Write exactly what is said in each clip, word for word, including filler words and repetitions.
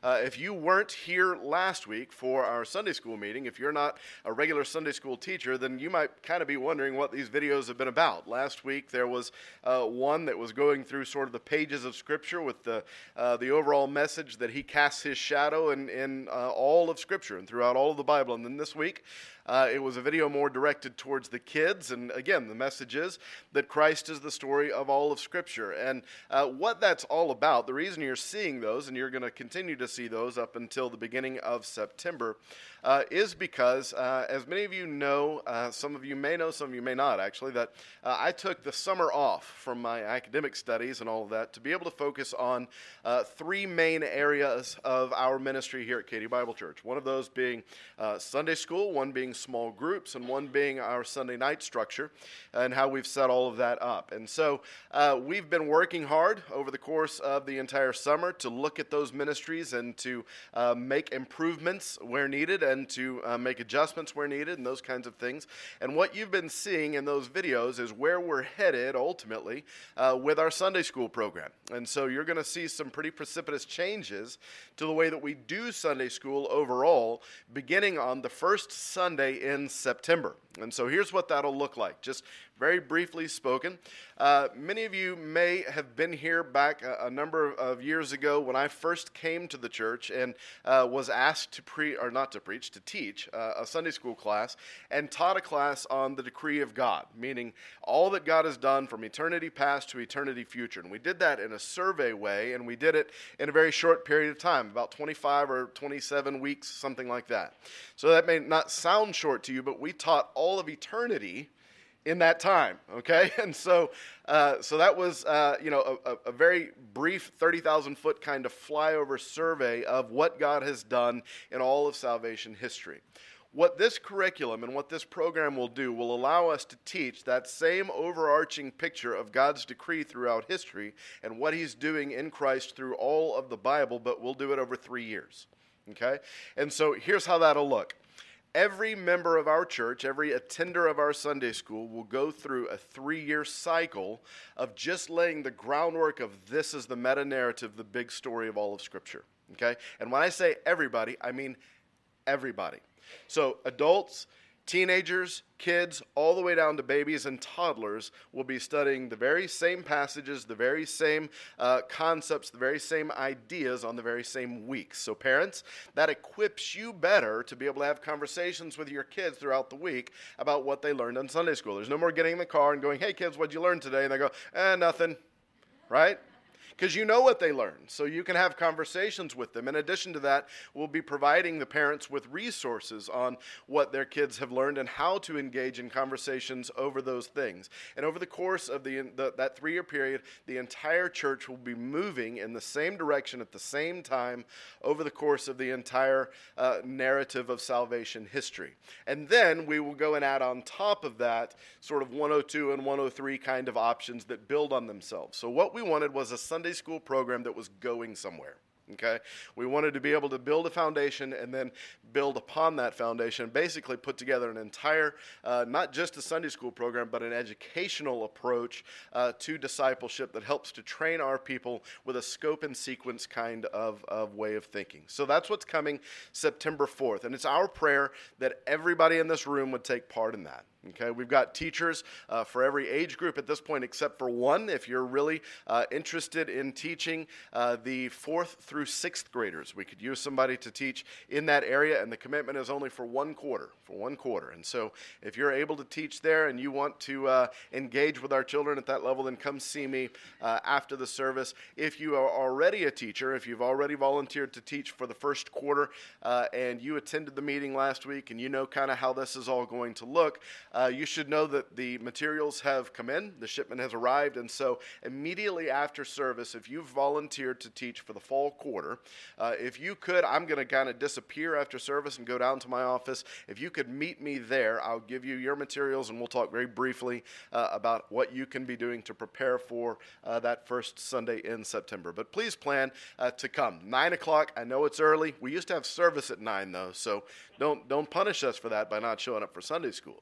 uh, if you weren't here last week for our Sunday school meeting, if you're not a regular Sunday school teacher, then you might kind of be wondering what these videos have been about. Last week there was uh, one that was going through sort of the pages of Scripture with the uh, the overall message that he casts his shadow in, in uh, all of Scripture and throughout all of the Bible. And then this week, Uh, it was a video more directed towards the kids, and again, the message is that Christ is the story of all of Scripture. And uh, what that's all about, the reason you're seeing those, and you're going to continue to see those up until the beginning of September, uh, is because, uh, as many of you know, uh, some of you may know, some of you may not actually, that uh, I took the summer off from my academic studies and all of that to be able to focus on uh, three main areas of our ministry here at Katy Bible Church. One of those being uh, Sunday school, one being small groups, and one being our Sunday night structure and how we've set all of that up. And so uh, we've been working hard over the course of the entire summer to look at those ministries and to uh, make improvements where needed and to uh, make adjustments where needed and those kinds of things. And what you've been seeing in those videos is where we're headed ultimately uh, with our Sunday school program. And so you're going to see some pretty precipitous changes to the way that we do Sunday school overall, beginning on the first Sunday in September. And so here's what that'll look like, just very briefly spoken. Uh, many of you may have been here back a, a number of years ago when I first came to the church and uh, was asked to pre or not to preach, to teach uh, a Sunday school class, and taught a class on the decree of God, meaning all that God has done from eternity past to eternity future. And we did that in a survey way, and we did it in a very short period of time, about twenty-five or twenty-seven weeks, something like that. So that may not sound short to you, but we taught all of eternity in that time, okay? And so uh, so that was, uh, you know, a, a very brief thirty thousand foot kind of flyover survey of what God has done in all of salvation history. What this curriculum and what this program will do will allow us to teach that same overarching picture of God's decree throughout history and what he's doing in Christ through all of the Bible, but we'll do it over three years, okay? And so here's how that'll look. Every member of our church, every attender of our Sunday school will go through a three-year cycle of just laying the groundwork of this is the meta-narrative, the big story of all of Scripture, okay? And when I say everybody, I mean everybody. So adults, teenagers, kids, all the way down to babies and toddlers will be studying the very same passages, the very same uh, concepts, the very same ideas on the very same weeks. So parents, that equips you better to be able to have conversations with your kids throughout the week about what they learned in Sunday school. There's no more getting in the car and going, hey kids, what'd you learn today? And they go, eh, nothing, right? Because you know what they learned, so you can have conversations with them. In addition to that, we'll be providing the parents with resources on what their kids have learned and how to engage in conversations over those things. And over the course of the, the that three-year period, the entire church will be moving in the same direction at the same time over the course of the entire uh, narrative of salvation history. And then we will go and add on top of that sort of one oh two and one oh three kind of options that build on themselves. So what we wanted was a Sunday school program that was going somewhere. Okay, we wanted to be able to build a foundation and then build upon that foundation, basically put together an entire, uh, not just a Sunday school program, but an educational approach uh, to discipleship that helps to train our people with a scope and sequence kind of, of way of thinking. So that's what's coming September fourth, and it's our prayer that everybody in this room would take part in that. Okay, we've got teachers uh, for every age group at this point except for one. If you're really uh, interested in teaching uh, the fourth through sixth graders, we could use somebody to teach in that area, and the commitment is only for one quarter, for one quarter. And so if you're able to teach there and you want to uh, engage with our children at that level, then come see me uh, after the service. If you are already a teacher, if you've already volunteered to teach for the first quarter uh, and you attended the meeting last week and you know kind of how this is all going to look, Uh, you should know that the materials have come in, the shipment has arrived, and so immediately after service, if you've volunteered to teach for the fall quarter, uh, if you could, I'm going to kind of disappear after service and go down to my office. If you could meet me there, I'll give you your materials, and we'll talk very briefly uh, about what you can be doing to prepare for uh, that first Sunday in September. But please plan uh, to come. nine o'clock, I know it's early. We used to have service at nine, though, so don't don't punish us for that by not showing up for Sunday school, okay?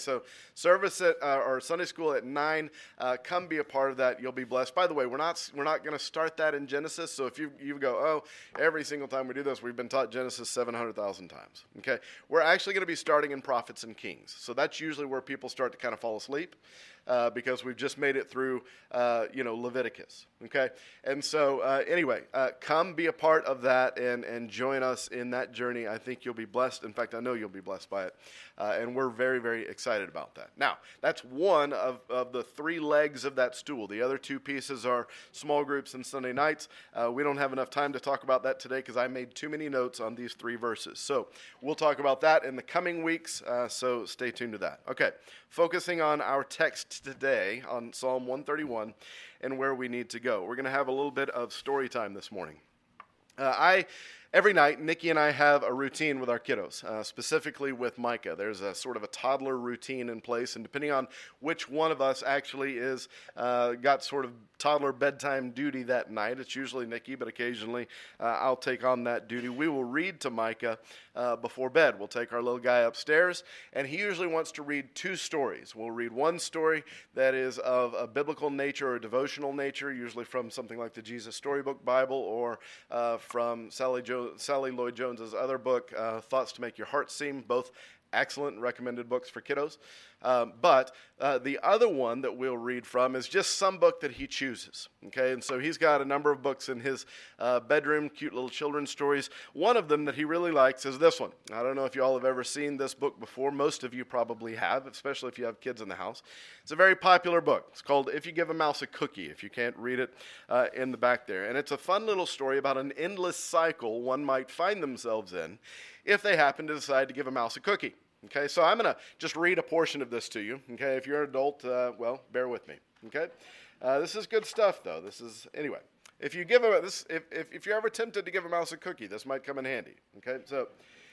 so service at uh, or Sunday school at nine. Uh, come be a part of that. You'll be blessed. By the way, we're not we're not going to start that in Genesis. So if you you go, oh, every single time we do this, we've been taught Genesis seven hundred thousand times. Okay, we're actually going to be starting in Prophets and Kings. So that's usually where people start to kind of fall asleep. Uh, because we've just made it through, uh, you know, Leviticus, okay? And so, uh, anyway, uh, come be a part of that and, and join us in that journey. I think you'll be blessed. In fact, I know you'll be blessed by it. Uh, and we're very, very excited about that. Now, that's one of, of the three legs of that stool. The other two pieces are small groups and Sunday nights. Uh, we don't have enough time to talk about that today because I made too many notes on these three verses. So we'll talk about that in the coming weeks, uh, so stay tuned to that. Okay, focusing on our text today on Psalm one thirty-one and where we need to go. We're going to have a little bit of story time this morning. Uh, I every night, Nikki and I have a routine with our kiddos, uh, specifically with Micah. There's a sort of a toddler routine in place, and depending on which one of us actually is uh, got sort of toddler bedtime duty that night, it's usually Nikki, but occasionally uh, I'll take on that duty. We will read to Micah uh, before bed. We'll take our little guy upstairs, and he usually wants to read two stories. We'll read one story that is of a biblical nature or a devotional nature, usually from something like the Jesus Storybook Bible or uh, from Sally, jo- Sally Lloyd Jones's other book, uh, Thoughts to Make Your Heart Sing, both excellent recommended books for kiddos. Um, but uh, the other one that we'll read from is just some book that he chooses. Okay, and so he's got a number of books in his uh, bedroom, cute little children's stories. One of them that he really likes is this one. I don't know if you all have ever seen this book before. Most of you probably have, especially if you have kids in the house. It's a very popular book. It's called If You Give a Mouse a Cookie, if you can't read it uh, in the back there. And it's a fun little story about an endless cycle one might find themselves in if they happen to decide to give a mouse a cookie. Okay, so I'm going to just read a portion of this to you. Okay, if you're an adult, uh, well, bear with me. Okay, uh, this is good stuff, though. This is, anyway, if you give a, this, if, if, if you're ever tempted to give a mouse a cookie, this might come in handy. Okay, so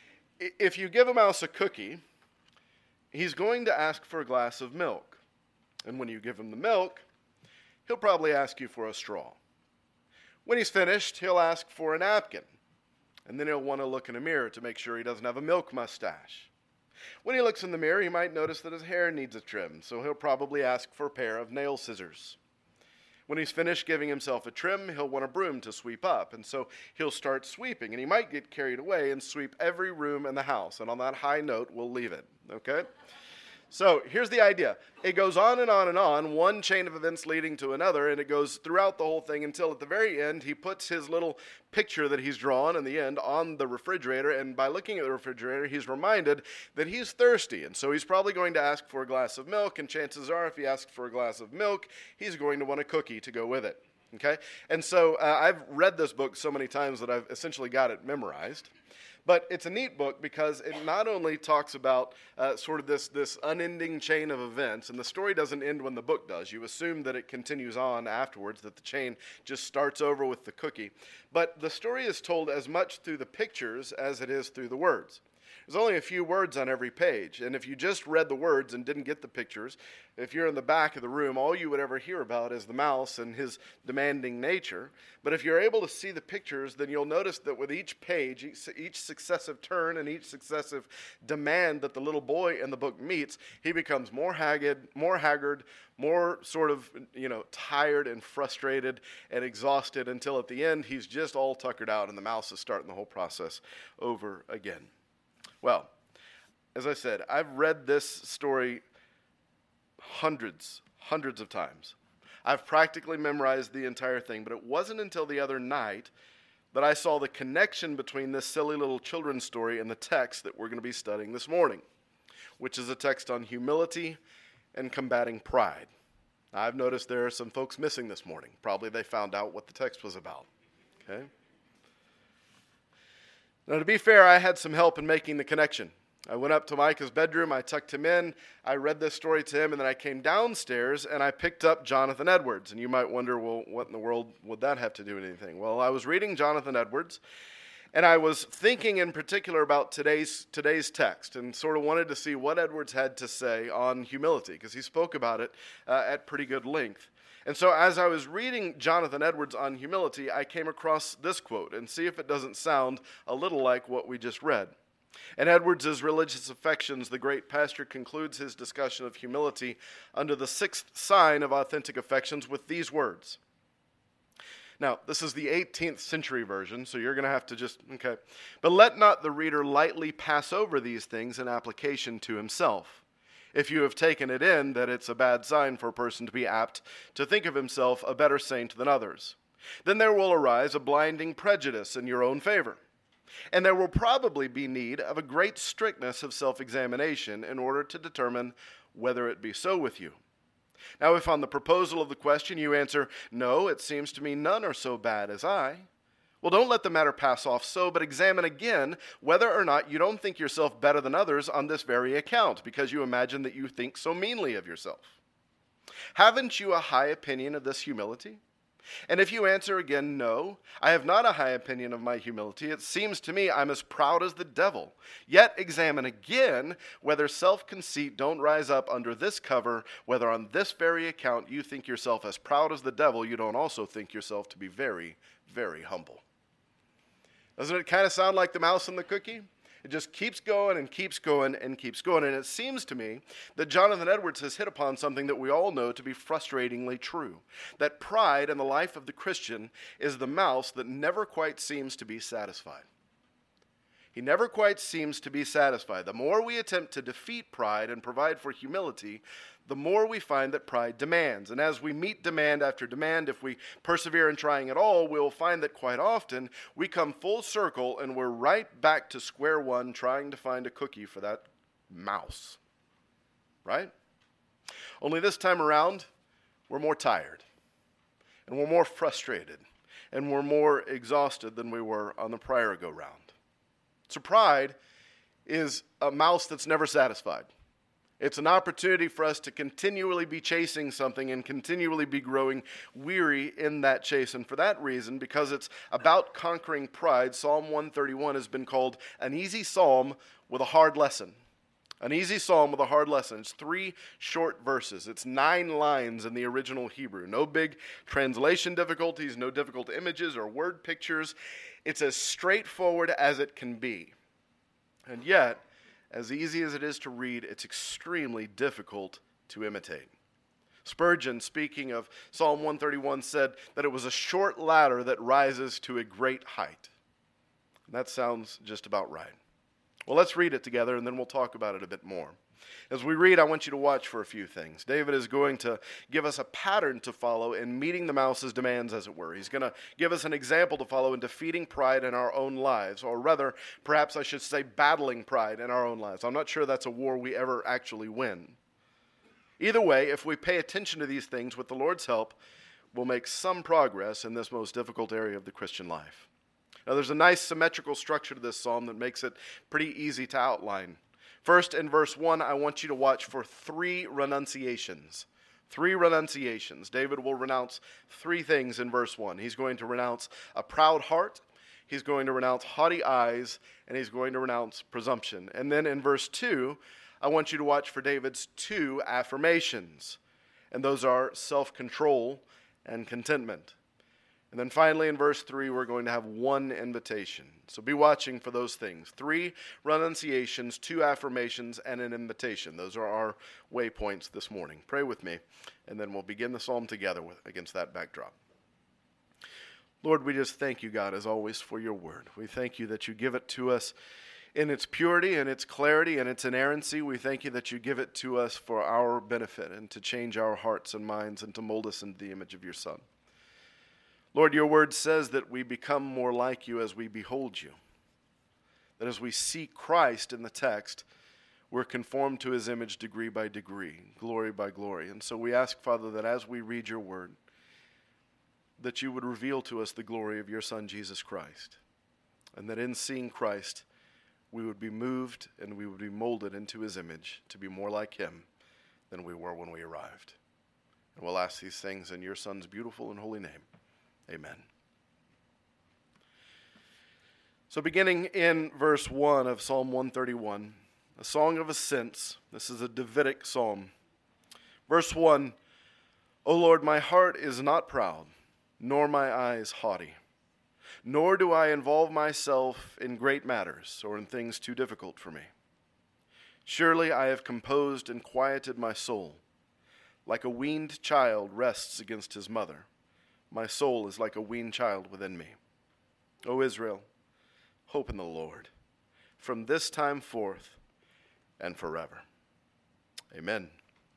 if you give a mouse a cookie, he's going to ask for a glass of milk. And when you give him the milk, he'll probably ask you for a straw. When he's finished, he'll ask for a napkin. And then he'll want to look in a mirror to make sure he doesn't have a milk mustache. When he looks in the mirror, he might notice that his hair needs a trim, so he'll probably ask for a pair of nail scissors. When he's finished giving himself a trim, he'll want a broom to sweep up, and so he'll start sweeping, and he might get carried away and sweep every room in the house, and on that high note, we'll leave it, okay? So here's the idea. It goes on and on and on, one chain of events leading to another, and it goes throughout the whole thing until at the very end, he puts his little picture that he's drawn in the end on the refrigerator, and by looking at the refrigerator, he's reminded that he's thirsty, and so he's probably going to ask for a glass of milk, and chances are if he asks for a glass of milk, he's going to want a cookie to go with it, okay? And so uh, I've read this book so many times that I've essentially got it memorized. But it's a neat book because it not only talks about uh, sort of this, this unending chain of events, and the story doesn't end when the book does. You assume that it continues on afterwards, that the chain just starts over with the cookie. But the story is told as much through the pictures as it is through the words. There's only a few words on every page, and if you just read the words and didn't get the pictures, if you're in the back of the room, all you would ever hear about is the mouse and his demanding nature. But if you're able to see the pictures, then you'll notice that with each page, each, each successive turn and each successive demand that the little boy in the book meets, he becomes more haggard, more haggard, more sort of, you know, tired and frustrated and exhausted until at the end he's just all tuckered out and the mouse is starting the whole process over again. Well, as I said, I've read this story hundreds, hundreds of times. I've practically memorized the entire thing, but it wasn't until the other night that I saw the connection between this silly little children's story and the text that we're going to be studying this morning, which is a text on humility and combating pride. Now, I've noticed there are some folks missing this morning. Probably they found out what the text was about. Okay? Now, to be fair, I had some help in making the connection. I went up to Micah's bedroom, I tucked him in, I read this story to him, and then I came downstairs and I picked up Jonathan Edwards. And you might wonder, well, what in the world would that have to do with anything? Well, I was reading Jonathan Edwards, and I was thinking in particular about today's today's text and sort of wanted to see what Edwards had to say on humility, because he spoke about it uh, at pretty good length. And so as I was reading Jonathan Edwards on humility, I came across this quote, and see if it doesn't sound a little like what we just read. In Edwards's Religious Affections, the great pastor concludes his discussion of humility under the sixth sign of authentic affections with these words. Now, this is the eighteenth century version, so you're going to have to just, okay. But let not the reader lightly pass over these things in application to himself. If you have taken it in that it's a bad sign for a person to be apt to think of himself a better saint than others, then there will arise a blinding prejudice in your own favor. And there will probably be need of a great strictness of self-examination in order to determine whether it be so with you. Now, if on the proposal of the question you answer, no, it seems to me none are so bad as I, well, don't let the matter pass off so, but examine again whether or not you don't think yourself better than others on this very account, because you imagine that you think so meanly of yourself. Haven't you a high opinion of this humility? And if you answer again, no, I have not a high opinion of my humility, it seems to me I'm as proud as the devil. Yet examine again whether self-conceit don't rise up under this cover, whether on this very account you think yourself as proud as the devil, you don't also think yourself to be very, very humble. Doesn't it kind of sound like the mouse and the cookie? It just keeps going and keeps going and keeps going. And it seems to me that Jonathan Edwards has hit upon something that we all know to be frustratingly true. That pride in the life of the Christian is the mouse that never quite seems to be satisfied. He never quite seems to be satisfied. The more we attempt to defeat pride and provide for humility, the more we find that pride demands. And as we meet demand after demand, if we persevere in trying at all, we'll find that quite often we come full circle and we're right back to square one trying to find a cookie for that mouse. Right? Only this time around, we're more tired. And we're more frustrated. And we're more exhausted than we were on the prior go-round. So pride is a mouse that's never satisfied. It's an opportunity for us to continually be chasing something and continually be growing weary in that chase. And for that reason, because it's about conquering pride, Psalm one thirty-one has been called an easy psalm with a hard lesson. An easy psalm with a hard lesson. It's three short verses. It's nine lines in the original Hebrew. No big translation difficulties, no difficult images or word pictures. It's as straightforward as it can be. And yet, as easy as it is to read, it's extremely difficult to imitate. Spurgeon, speaking of Psalm one thirty-one, said that it was a short ladder that rises to a great height. And that sounds just about right. Well, let's read it together, and then we'll talk about it a bit more. As we read, I want you to watch for a few things. David is going to give us a pattern to follow in meeting the mouse's demands, as it were. He's going to give us an example to follow in defeating pride in our own lives, or rather, perhaps I should say battling pride in our own lives. I'm not sure that's a war we ever actually win. Either way, if we pay attention to these things with the Lord's help, we'll make some progress in this most difficult area of the Christian life. Now, there's a nice symmetrical structure to this psalm that makes it pretty easy to outline. First, in verse one, I want you to watch for three renunciations. Three renunciations. David will renounce three things in verse one. He's going to renounce a proud heart, he's going to renounce haughty eyes, and he's going to renounce presumption. And then in verse two, I want you to watch for David's two affirmations. And those are self-control and contentment. And then finally in verse three, we're going to have one invitation. So be watching for those things. Three renunciations, two affirmations, and an invitation. Those are our waypoints this morning. Pray with me, and then we'll begin the psalm together with, against that backdrop. Lord, we just thank you, God, as always, for your word. We thank you that you give it to us in its purity and its clarity and its inerrancy. We thank you that you give it to us for our benefit and to change our hearts and minds and to mold us into the image of your Son. Lord, your word says that we become more like you as we behold you. That as we see Christ in the text, we're conformed to his image degree by degree, glory by glory. And so we ask, Father, that as we read your word, that you would reveal to us the glory of your Son, Jesus Christ. And that in seeing Christ, we would be moved and we would be molded into his image to be more like him than we were when we arrived. And we'll ask these things in your Son's beautiful and holy name. Amen. So beginning in verse one of Psalm one thirty-one, a song of ascents. This is a Davidic psalm. Verse one, O Lord, my heart is not proud, nor my eyes haughty. nor do I involve myself in great matters or in things too difficult for me. Surely I have composed and quieted my soul. Like a weaned child rests against his mother, my soul is like a weaned child within me. O Israel, hope in the Lord, from this time forth and forever. Amen.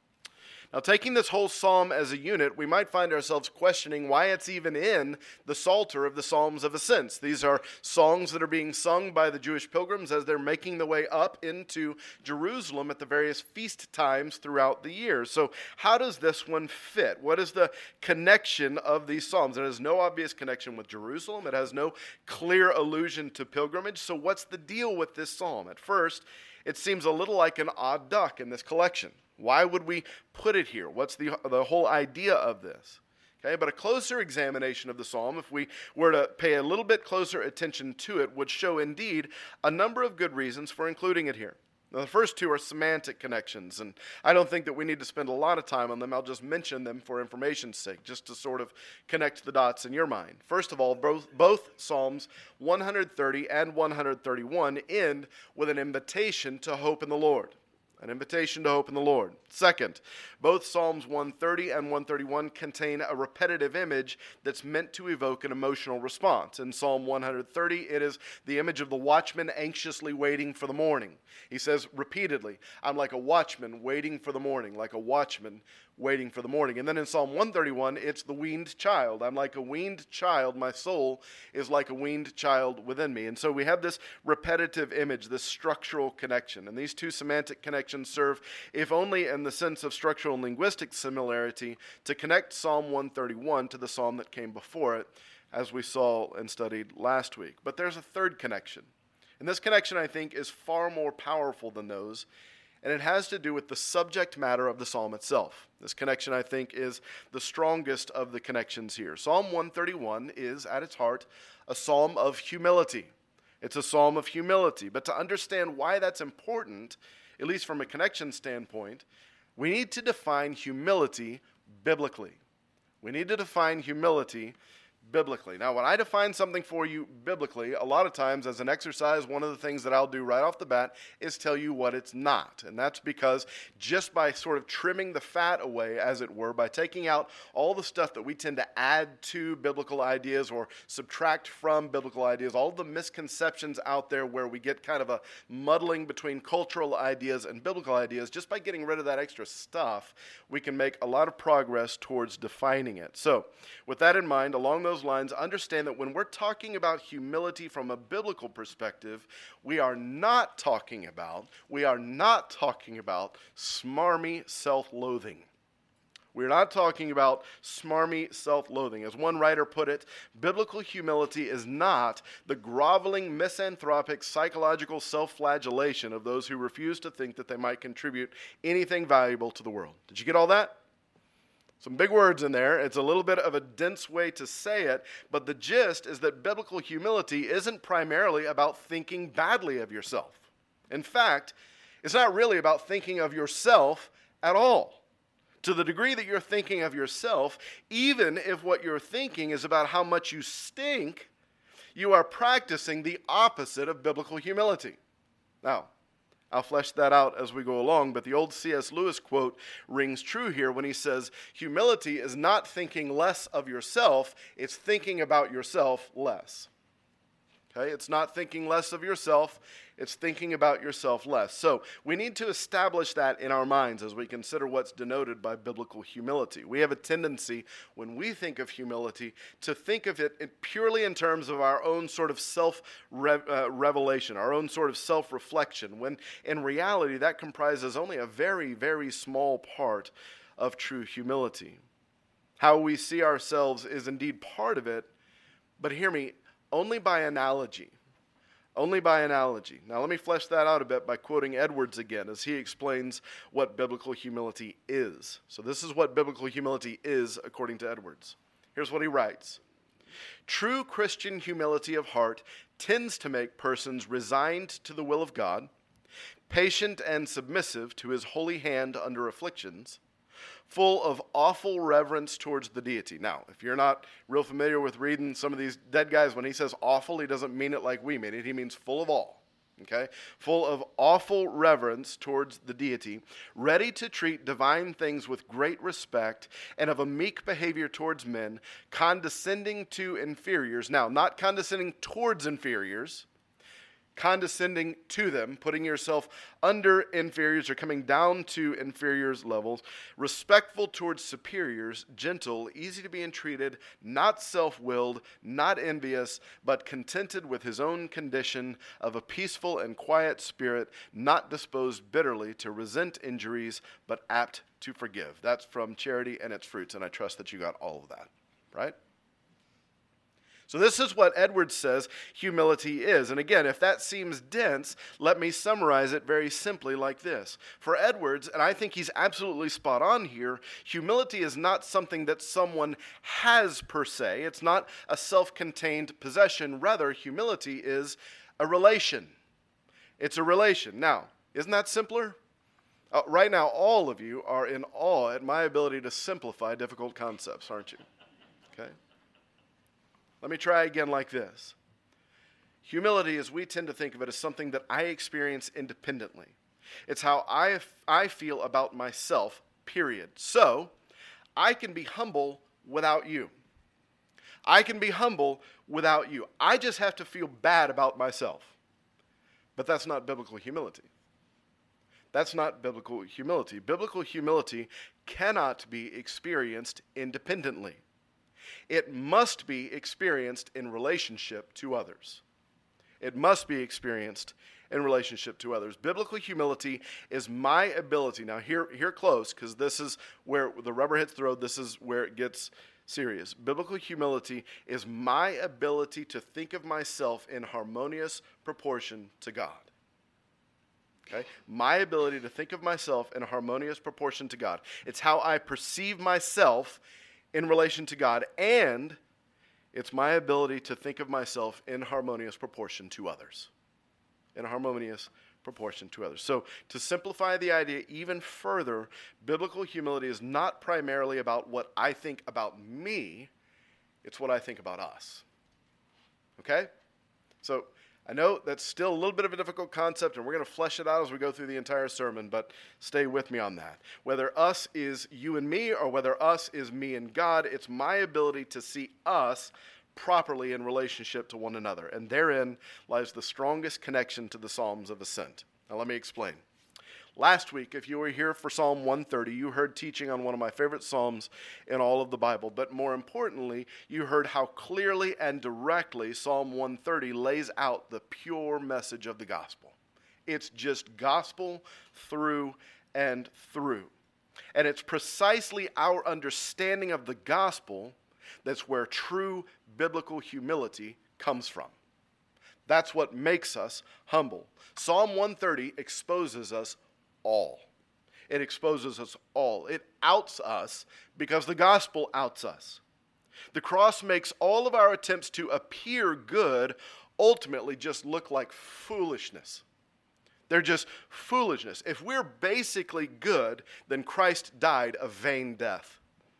Now, taking this whole psalm as a unit, we might find ourselves questioning why it's even in the Psalter of the Psalms of Ascents. These are songs that are being sung by the Jewish pilgrims as they're making their way up into Jerusalem at the various feast times throughout the year. So how does this one fit? What is the connection of these psalms? It has no obvious connection with Jerusalem. It has no clear allusion to pilgrimage. So what's the deal with this psalm? At first, it seems a little like an odd duck in this collection. Why would we put it here? What's the, the whole idea of this? Okay, but a closer examination of the psalm, if we were to pay a little bit closer attention to it, would show indeed a number of good reasons for including it here. Now, the first two are semantic connections, and I don't think that we need to spend a lot of time on them. I'll just mention them for information's sake, just to sort of connect the dots in your mind. First of all, both, both Psalms one thirty and one thirty-one end with an invitation to hope in the Lord. An invitation to hope in the Lord. Second, both Psalms one thirty and one thirty-one contain a repetitive image that's meant to evoke an emotional response. In Psalm one thirty, it is the image of the watchman anxiously waiting for the morning. He says repeatedly, I'm like a watchman waiting for the morning, like a watchman waiting for the morning. And then in Psalm one thirty-one, it's the weaned child. I'm like a weaned child. My soul is like a weaned child within me. And so we have this repetitive image, this structural connection. And these two semantic connections serve, if only in the sense of structural and linguistic similarity, to connect Psalm one thirty-one to the psalm that came before it, as we saw and studied last week. But there's a third connection. And this connection, I think, is far more powerful than those, and it has to do with the subject matter of the psalm itself. This connection, I think, is the strongest of the connections here. Psalm one thirty-one is, at its heart, a psalm of humility. It's a psalm of humility. But to understand why that's important, at least from a connection standpoint, we need to define humility biblically. We need to define humility biblically. Now, when I define something for you biblically, a lot of times as an exercise, one of the things that I'll do right off the bat is tell you what it's not. And that's because just by sort of trimming the fat away, as it were, by taking out all the stuff that we tend to add to biblical ideas or subtract from biblical ideas, all the misconceptions out there where we get kind of a muddling between cultural ideas and biblical ideas, just by getting rid of that extra stuff, we can make a lot of progress towards defining it. So, with that in mind, along those lines, understand that when we're talking about humility from a biblical perspective, we are not talking about, we are not talking about smarmy self-loathing. We're not talking about smarmy self-loathing. As one writer put it, biblical humility is not the groveling, misanthropic, psychological self-flagellation of those who refuse to think that they might contribute anything valuable to the world. Did you get all that? Some big words in there. It's a little bit of a dense way to say it, but the gist is that biblical humility isn't primarily about thinking badly of yourself. In fact, it's not really about thinking of yourself at all. To the degree that you're thinking of yourself, even if what you're thinking is about how much you stink, you are practicing the opposite of biblical humility. Now, I'll flesh that out as we go along, but the old C S Lewis quote rings true here when he says, humility is not thinking less of yourself, it's thinking about yourself less. Okay, it's not thinking less of yourself, it's thinking about yourself less. So we need to establish that in our minds as we consider what's denoted by biblical humility. We have a tendency, when we think of humility, to think of it purely in terms of our own sort of self-revelation, our own sort of self-reflection, when in reality that comprises only a very, very small part of true humility. How we see ourselves is indeed part of it, but hear me, only by analogy. Only by analogy. Now let me flesh that out a bit by quoting Edwards again as he explains what biblical humility is. So this is what biblical humility is according to Edwards. Here's what he writes. True Christian humility of heart tends to make persons resigned to the will of God, patient and submissive to his holy hand under afflictions, full of awful reverence towards the deity. Now, if you're not real familiar with reading some of these dead guys, when he says awful, he doesn't mean it like we mean it. He means full of awe. Okay? Full of awful reverence towards the deity, ready to treat divine things with great respect, and of a meek behavior towards men, condescending to inferiors. Now, not condescending towards inferiors, condescending to them, putting yourself under inferiors or coming down to inferiors' levels, respectful towards superiors, gentle, easy to be entreated, not self-willed, not envious, but contented with his own condition, of a peaceful and quiet spirit, not disposed bitterly to resent injuries, but apt to forgive. That's from Charity and Its Fruits, and I trust that you got all of that, right? So this is what Edwards says humility is. And again, if that seems dense, let me summarize it very simply like this. For Edwards, and I think he's absolutely spot on here, humility is not something that someone has per se. It's not a self-contained possession. Rather, humility is a relation. It's a relation. Now, isn't that simpler? Uh, right now, all of you are in awe at my ability to simplify difficult concepts, aren't you? Okay? Let me try again like this. Humility, as we tend to think of it, is something that I experience independently. It's how I, I feel about myself, period. So, I can be humble without you. I can be humble without you. I just have to feel bad about myself. But that's not biblical humility. That's not biblical humility. Biblical humility cannot be experienced independently. It must be experienced in relationship to others. It must be experienced in relationship to others. Biblical humility is my ability. Now, hear, hear close, because this is where the rubber hits the road. This is where it gets serious. Biblical humility is my ability to think of myself in harmonious proportion to God. Okay? My ability to think of myself in a harmonious proportion to God. It's how I perceive myself in relation to God, and it's my ability to think of myself in harmonious proportion to others. In harmonious proportion to others. So, to simplify the idea even further, biblical humility is not primarily about what I think about me, it's what I think about us. Okay? So, I know that's still a little bit of a difficult concept, and we're going to flesh it out as we go through the entire sermon, but stay with me on that. Whether us is you and me, or whether us is me and God, it's my ability to see us properly in relationship to one another, and therein lies the strongest connection to the Psalms of Ascent. Now let me explain. Last week, if you were here for Psalm one thirty, you heard teaching on one of my favorite Psalms in all of the Bible. But more importantly, you heard how clearly and directly Psalm one thirty lays out the pure message of the gospel. It's just gospel through and through. And it's precisely our understanding of the gospel that's where true biblical humility comes from. That's what makes us humble. Psalm one thirty exposes us all. It exposes us all. It outs us because the gospel outs us. The cross makes all of our attempts to appear good ultimately just look like foolishness. They're just foolishness. If we're basically good, then Christ died a vain death.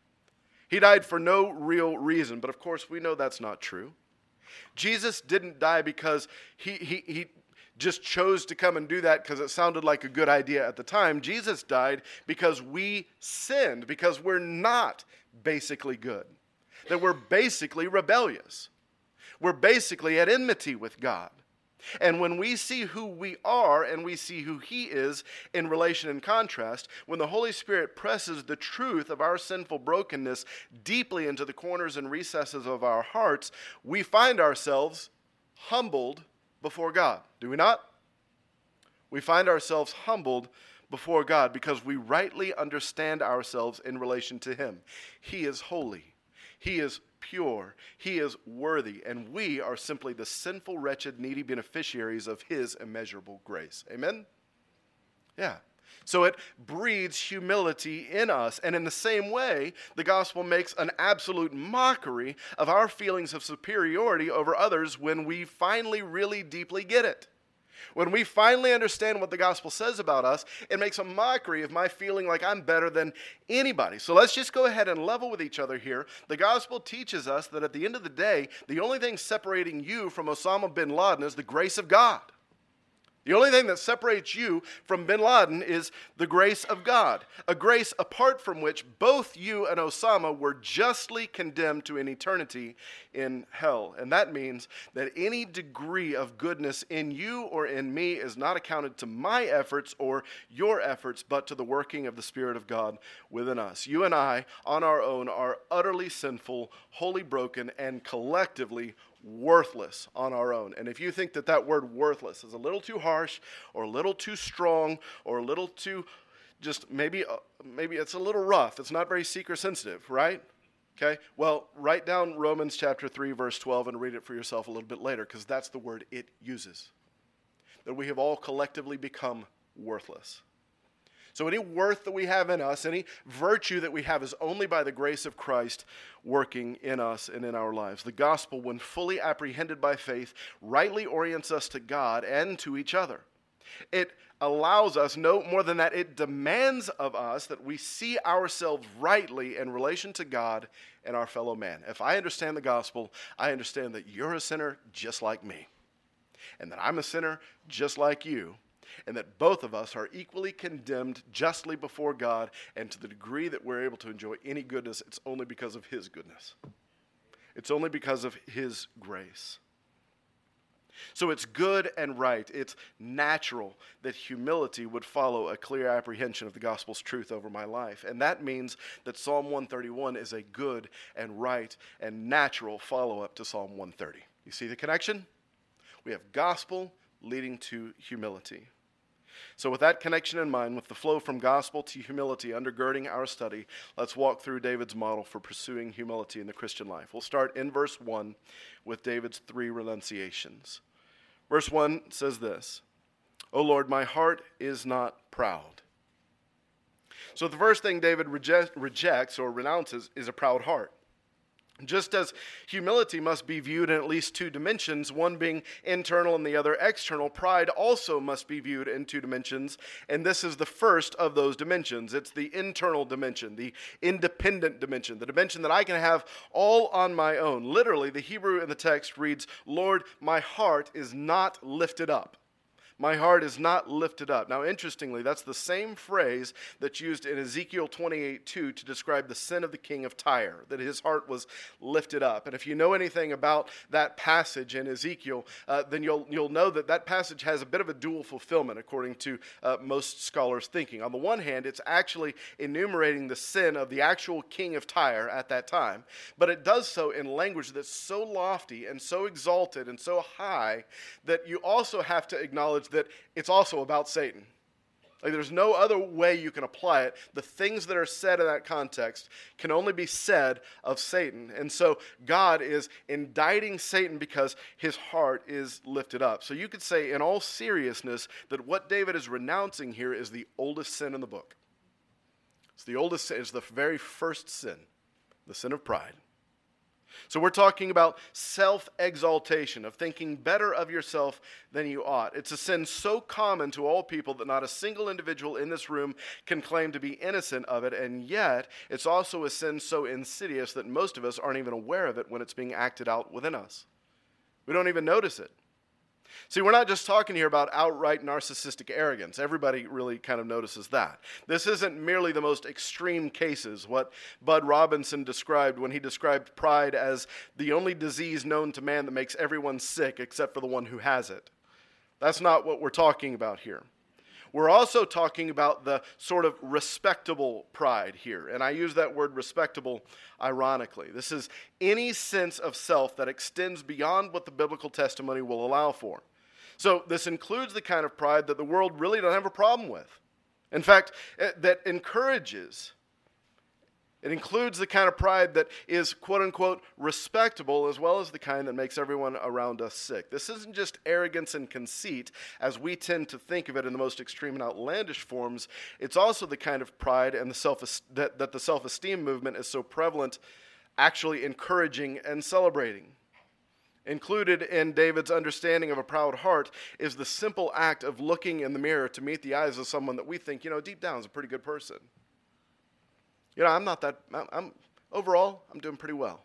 He died for no real reason, but of course we know that's not true. Jesus didn't die because he he he just chose to come and do that because it sounded like a good idea at the time. Jesus died because we sinned, because we're not basically good, that we're basically rebellious. We're basically at enmity with God. And when we see who we are and we see who He is in relation and contrast, when the Holy Spirit presses the truth of our sinful brokenness deeply into the corners and recesses of our hearts, we find ourselves humbled before God. Do we not? We find ourselves humbled before God because we rightly understand ourselves in relation to Him. He is holy. He is pure. He is worthy. And we are simply the sinful, wretched, needy beneficiaries of His immeasurable grace. Amen? Yeah. So it breeds humility in us. And in the same way, the gospel makes an absolute mockery of our feelings of superiority over others when we finally really deeply get it. When we finally understand what the gospel says about us, it makes a mockery of my feeling like I'm better than anybody. So let's just go ahead and level with each other here. The gospel teaches us that at the end of the day, the only thing separating you from Osama bin Laden is the grace of God. The only thing that separates you from bin Laden is the grace of God, a grace apart from which both you and Osama were justly condemned to an eternity in hell. And that means that any degree of goodness in you or in me is not accounted to my efforts or your efforts, but to the working of the Spirit of God within us. You and I, on our own, are utterly sinful, wholly broken, and collectively worthless on our own. And if you think that that word worthless is a little too harsh or a little too strong or a little too just maybe uh, maybe it's a little rough, it's not very seeker sensitive, right? Okay, well, write down Romans chapter three, verse twelve and read it for yourself a little bit later, because that's the word it uses. That we have all collectively become worthless. So any worth that we have in us, any virtue that we have, is only by the grace of Christ working in us and in our lives. The gospel, when fully apprehended by faith, rightly orients us to God and to each other. It allows us, no more than that, it demands of us that we see ourselves rightly in relation to God and our fellow man. If I understand the gospel, I understand that you're a sinner just like me, and that I'm a sinner just like you, and that both of us are equally condemned justly before God, and to the degree that we're able to enjoy any goodness, it's only because of His goodness. It's only because of His grace. So it's good and right, it's natural that humility would follow a clear apprehension of the gospel's truth over my life. And that means that Psalm one thirty-one is a good and right and natural follow-up to Psalm one thirty. You see the connection? We have gospel leading to humility. So with that connection in mind, with the flow from gospel to humility undergirding our study, let's walk through David's model for pursuing humility in the Christian life. We'll start in verse one with David's three renunciations. Verse one says this, "O Lord, my heart is not proud." So the first thing David reject, rejects or renounces is a proud heart. Just as humility must be viewed in at least two dimensions, one being internal and the other external, pride also must be viewed in two dimensions, and this is the first of those dimensions. It's the internal dimension, the independent dimension, the dimension that I can have all on my own. Literally, the Hebrew in the text reads, "Lord, my heart is not lifted up." My heart is not lifted up. Now, interestingly, that's the same phrase that's used in Ezekiel twenty-eight two to describe the sin of the king of Tyre, that his heart was lifted up. And if you know anything about that passage in Ezekiel, uh, then you'll you'll know that that passage has a bit of a dual fulfillment, according to uh, most scholars' thinking. On the one hand, it's actually enumerating the sin of the actual king of Tyre at that time, but it does so in language that's so lofty and so exalted and so high that you also have to acknowledge that it's also about Satan. Like, there's no other way you can apply it. The things that are said in that context can only be said of Satan. And so God is indicting Satan because his heart is lifted up. So you could say in all seriousness that what David is renouncing here is the oldest sin in the book. It's the oldest sin. It's the very first sin, the sin of pride. So we're talking about self-exaltation, of thinking better of yourself than you ought. It's a sin so common to all people that not a single individual in this room can claim to be innocent of it, and yet it's also a sin so insidious that most of us aren't even aware of it when it's being acted out within us. We don't even notice it. See, we're not just talking here about outright narcissistic arrogance. Everybody really kind of notices that. This isn't merely the most extreme cases, what Bud Robinson described when he described pride as the only disease known to man that makes everyone sick except for the one who has it. That's not what we're talking about here. We're also talking about the sort of respectable pride here. And I use that word respectable ironically. This is any sense of self that extends beyond what the biblical testimony will allow for. So this includes the kind of pride that the world really doesn't have a problem with. In fact, that encourages. It includes the kind of pride that is, quote-unquote, respectable, as well as the kind that makes everyone around us sick. This isn't just arrogance and conceit, as we tend to think of it in the most extreme and outlandish forms. It's also the kind of pride and the self that, that the self-esteem movement is so prevalent, actually encouraging and celebrating. Included in David's understanding of a proud heart is the simple act of looking in the mirror to meet the eyes of someone that we think, you know, deep down is a pretty good person. You know, I'm not that, I'm, I'm overall, I'm doing pretty well.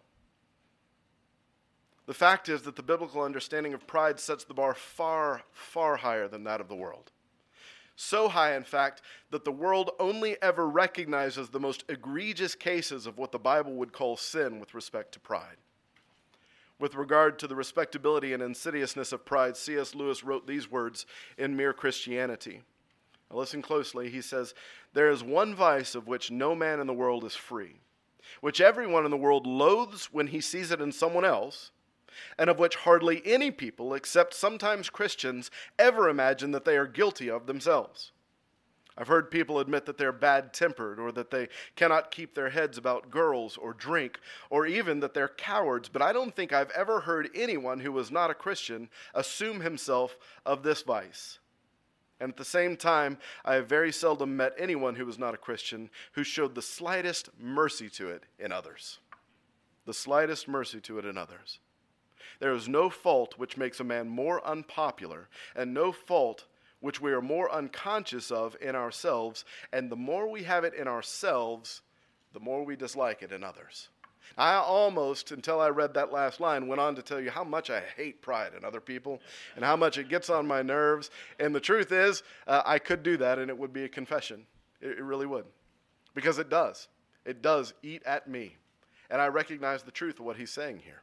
The fact is that the biblical understanding of pride sets the bar far, far higher than that of the world. So high, in fact, that the world only ever recognizes the most egregious cases of what the Bible would call sin with respect to pride. With regard to the respectability and insidiousness of pride, C S Lewis wrote these words in Mere Christianity. Now listen closely. He says, "There is one vice of which no man in the world is free, which everyone in the world loathes when he sees it in someone else, and of which hardly any people, except sometimes Christians, ever imagine that they are guilty of themselves. I've heard people admit that they're bad-tempered, or that they cannot keep their heads about girls or drink, or even that they're cowards, but I don't think I've ever heard anyone who was not a Christian assume himself of this vice. And at the same time, I have very seldom met anyone who was not a Christian who showed the slightest mercy to it in others. The slightest mercy to it in others. There is no fault which makes a man more unpopular, and no fault which we are more unconscious of in ourselves, and the more we have it in ourselves, the more we dislike it in others." I almost, until I read that last line, went on to tell you how much I hate pride in other people and how much it gets on my nerves. And the truth is, uh, I could do that and it would be a confession. It, it really would. Because it does. It does eat at me. And I recognize the truth of what he's saying here.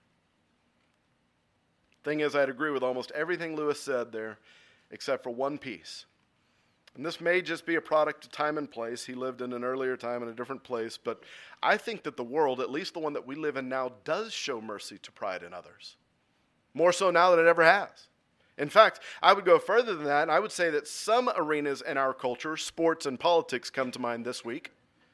Thing is, I'd agree with almost everything Lewis said there, except for one piece. And this may just be a product of time and place. He lived in an earlier time in a different place. But I think that the world, at least the one that we live in now, does show mercy to pride in others. More so now than it ever has. In fact, I would go further than that, and I would say that some arenas in our culture, sports and politics come to mind this week,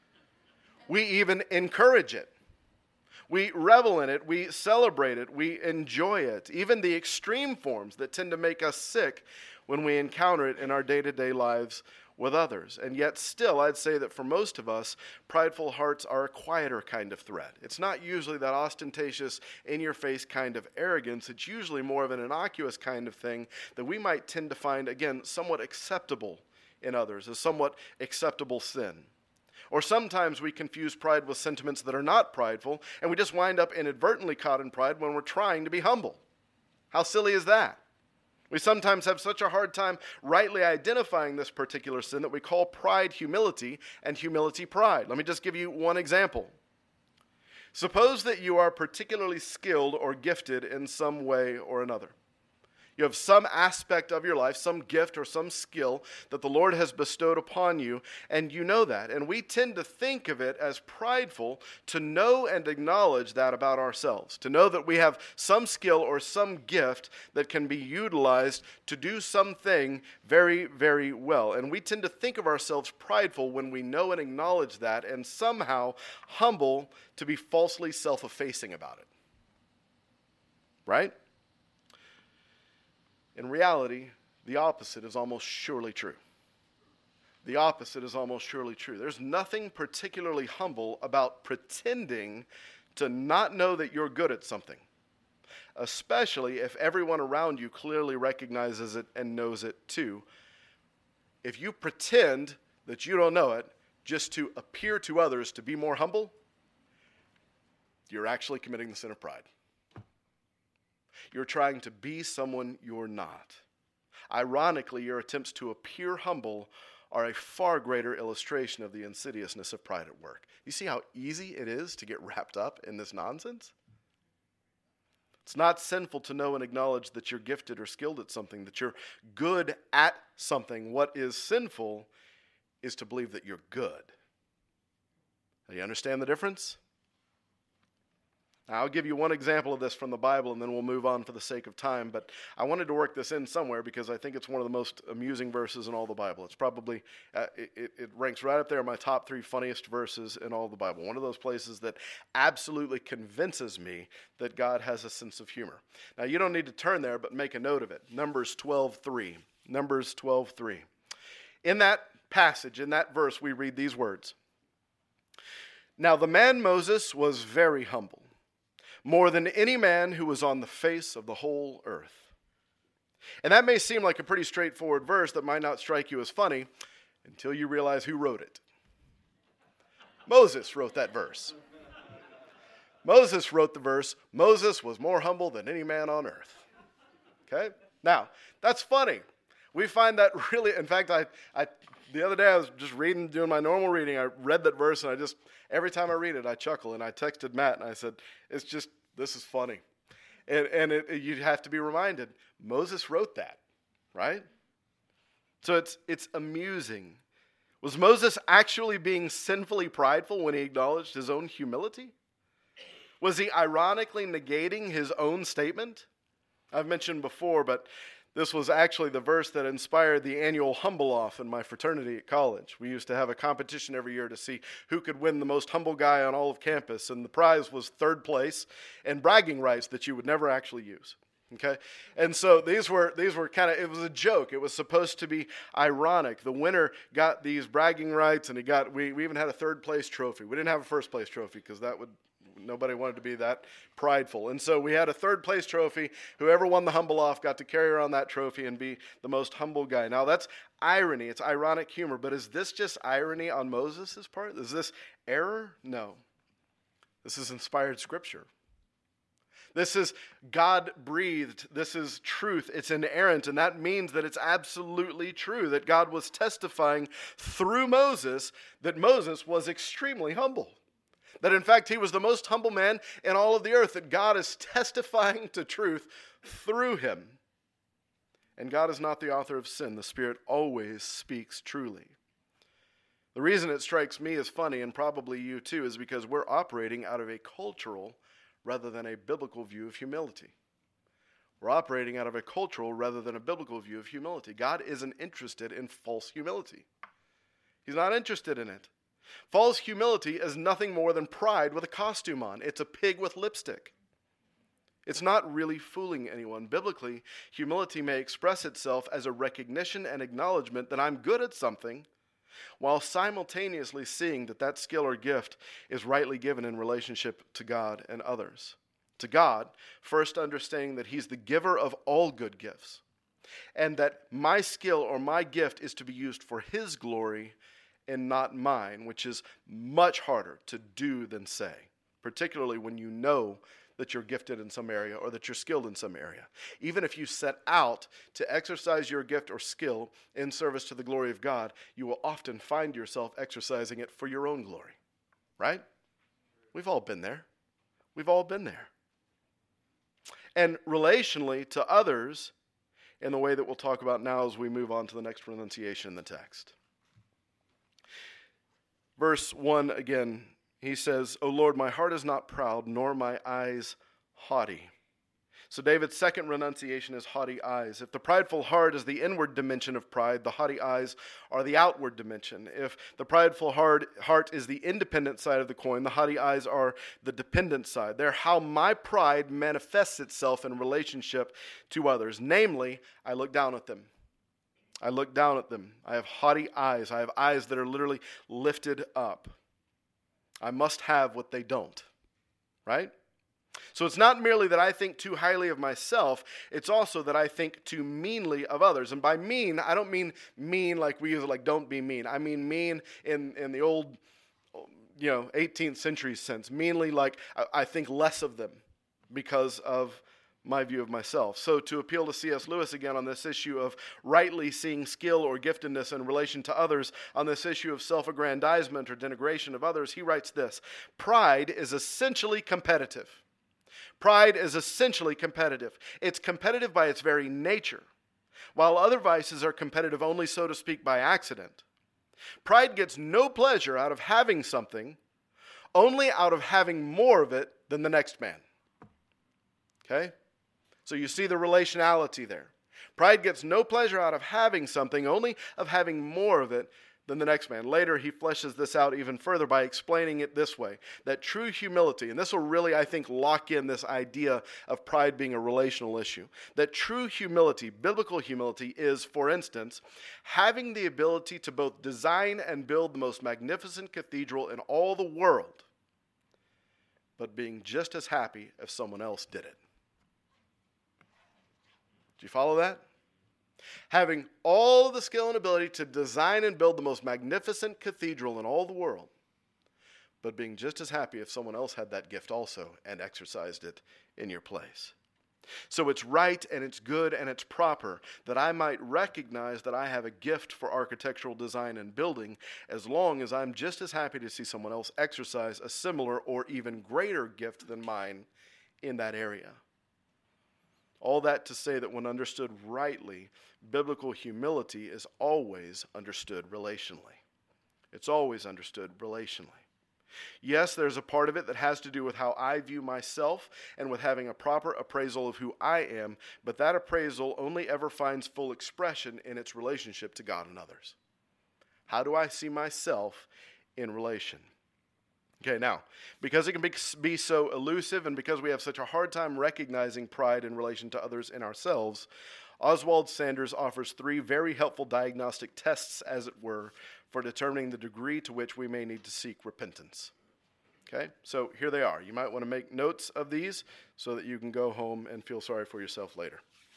we even encourage it. We revel in it, we celebrate it, we enjoy it. Even the extreme forms that tend to make us sick when we encounter it in our day-to-day lives with others. And yet still, I'd say that for most of us, prideful hearts are a quieter kind of threat. It's not usually that ostentatious, in-your-face kind of arrogance. It's usually more of an innocuous kind of thing that we might tend to find, again, somewhat acceptable in others, a somewhat acceptable sin. Or sometimes we confuse pride with sentiments that are not prideful, and we just wind up inadvertently caught in pride when we're trying to be humble. How silly is that? We sometimes have such a hard time rightly identifying this particular sin that we call pride humility and humility pride. Let me just give you one example. Suppose that you are particularly skilled or gifted in some way or another. You have some aspect of your life, some gift or some skill that the Lord has bestowed upon you, and you know that. And we tend to think of it as prideful to know and acknowledge that about ourselves, to know that we have some skill or some gift that can be utilized to do something very, very well. And we tend to think of ourselves prideful when we know and acknowledge that, and somehow humble to be falsely self-effacing about it. Right? In reality, the opposite is almost surely true. The opposite is almost surely true. There's nothing particularly humble about pretending to not know that you're good at something, especially if everyone around you clearly recognizes it and knows it too. If you pretend that you don't know it just to appear to others to be more humble, you're actually committing the sin of pride. You're trying to be someone you're not. Ironically, your attempts to appear humble are a far greater illustration of the insidiousness of pride at work. You see how easy it is to get wrapped up in this nonsense? It's not sinful to know and acknowledge that you're gifted or skilled at something, that you're good at something. What is sinful is to believe that you're good. Do you understand the difference? Now, I'll give you one example of this from the Bible, and then we'll move on for the sake of time. But I wanted to work this in somewhere because I think it's one of the most amusing verses in all the Bible. It's probably, uh, it, it ranks right up there in my top three funniest verses in all the Bible. One of those places that absolutely convinces me that God has a sense of humor. Now, you don't need to turn there, but make a note of it. Numbers twelve three. Numbers twelve three. In that passage, in that verse, we read these words. Now, the man Moses was very humble, more than any man who was on the face of the whole earth. And that may seem like a pretty straightforward verse that might not strike you as funny until you realize who wrote it. Moses wrote that verse. Moses wrote the verse, Moses was more humble than any man on earth. Okay? Now, that's funny. We find that really, in fact, I, I the other day I was just reading, doing my normal reading. I read that verse and I just, every time I read it, I chuckle. And I texted Matt and I said, it's just, this is funny. And, and it, it, you have to be reminded, Moses wrote that, right? So it's it's amusing. Was Moses actually being sinfully prideful when he acknowledged his own humility? Was he ironically negating his own statement? I've mentioned before, but this was actually the verse that inspired the annual Humble-Off in my fraternity at college. We used to have a competition every year to see who could win the most humble guy on all of campus, and the prize was third place and bragging rights that you would never actually use. Okay, and so these were these were kind of, it was a joke. It was supposed to be ironic. The winner got these bragging rights, and he got we we even had a third place trophy. We didn't have a first place trophy because that would. Nobody wanted to be that prideful. And so we had a third place trophy. Whoever won the Humble-Off got to carry around that trophy and be the most humble guy. Now that's irony. It's ironic humor. But is this just irony on Moses' part? Is this error? No. This is inspired scripture. This is God-breathed. This is truth. It's inerrant. And that means that it's absolutely true that God was testifying through Moses that Moses was extremely humble. That in fact he was the most humble man in all of the earth, that God is testifying to truth through him. And God is not the author of sin. The Spirit always speaks truly. The reason it strikes me as funny, and probably you too, is because we're operating out of a cultural rather than a biblical view of humility. We're operating out of a cultural rather than a biblical view of humility. God isn't interested in false humility. He's not interested in it. False humility is nothing more than pride with a costume on. It's a pig with lipstick. It's not really fooling anyone. Biblically, humility may express itself as a recognition and acknowledgement that I'm good at something, while simultaneously seeing that that skill or gift is rightly given in relationship to God and others. To God, first understanding that He's the giver of all good gifts, and that my skill or my gift is to be used for His glory and not mine, which is much harder to do than say, particularly when you know that you're gifted in some area or that you're skilled in some area. Even if you set out to exercise your gift or skill in service to the glory of God, you will often find yourself exercising it for your own glory, right? We've all been there. We've all been there. And relationally to others, in the way that we'll talk about now as we move on to the next pronunciation in the text. Verse one again, he says, O Lord, my heart is not proud, nor my eyes haughty. So David's second renunciation is haughty eyes. If the prideful heart is the inward dimension of pride, the haughty eyes are the outward dimension. If the prideful heart, heart is the independent side of the coin, the haughty eyes are the dependent side. They're how my pride manifests itself in relationship to others. Namely, I look down at them. I look down at them. I have haughty eyes. I have eyes that are literally lifted up. I must have what they don't, right? So it's not merely that I think too highly of myself, it's also that I think too meanly of others. And by mean, I don't mean mean like we use it like don't be mean. I mean mean in, in the old, you know, eighteenth century sense. Meanly like I, I think less of them because of my view of myself. So to appeal to C S Lewis again on this issue of rightly seeing skill or giftedness in relation to others, on this issue of self-aggrandizement or denigration of others, he writes this: pride is essentially competitive. Pride is essentially competitive. It's competitive by its very nature, while other vices are competitive only, so to speak, by accident. Pride gets no pleasure out of having something, only out of having more of it than the next man. Okay? So you see the relationality there. Pride gets no pleasure out of having something, only of having more of it than the next man. Later, he fleshes this out even further by explaining it this way, that true humility, and this will really, I think, lock in this idea of pride being a relational issue, that true humility, biblical humility, is, for instance, having the ability to both design and build the most magnificent cathedral in all the world, but being just as happy if someone else did it. Do you follow that? Having all the skill and ability to design and build the most magnificent cathedral in all the world, but being just as happy if someone else had that gift also and exercised it in your place. So it's right and it's good and it's proper that I might recognize that I have a gift for architectural design and building, as long as I'm just as happy to see someone else exercise a similar or even greater gift than mine in that area. All that to say that when understood rightly, biblical humility is always understood relationally. It's always understood relationally. Yes, there's a part of it that has to do with how I view myself and with having a proper appraisal of who I am, but that appraisal only ever finds full expression in its relationship to God and others. How do I see myself in relation? Okay, now, because it can be, be so elusive and because we have such a hard time recognizing pride in relation to others and ourselves, Oswald Sanders offers three very helpful diagnostic tests, as it were, for determining the degree to which we may need to seek repentance. Okay, so here they are. You might want to make notes of these so that you can go home and feel sorry for yourself later.